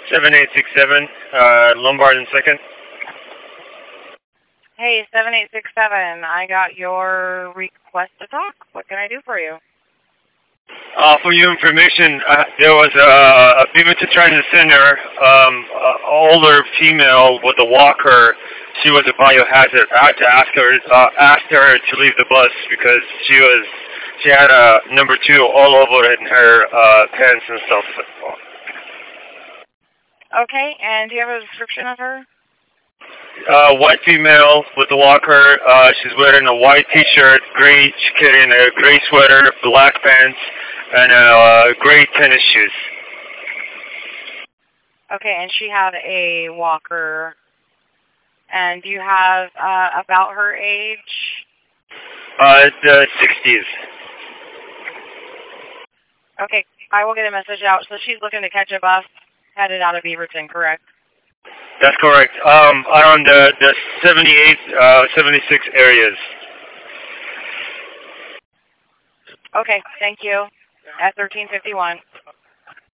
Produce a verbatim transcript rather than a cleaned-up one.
seven eight six seven, uh, Lombard and second. Hey, seven eight six seven, I got your request to talk. What can I do for you? Uh, for your information, uh, there was a, a Beaverton Transit Center, um, an older female with a walker. She was a biohazard. I had to ask her, uh, asked her to leave the bus because she was, she had a number two all over in her uh, pants and stuff. Okay, and do you have a description of her? Uh, white female with a walker. Uh, she's wearing a white T-shirt, gray. She's carrying a gray sweater, black pants, and uh, gray tennis shoes. Okay, and she had a walker. And do you have uh, about her age? Uh, the sixties. Okay, I will get a message out. So she's looking to catch a bus headed out of Beaverton, correct? That's correct. Um, around the, the seventy-eight, uh, seventy-six areas. Okay, thank you. At thirteen fifty-one.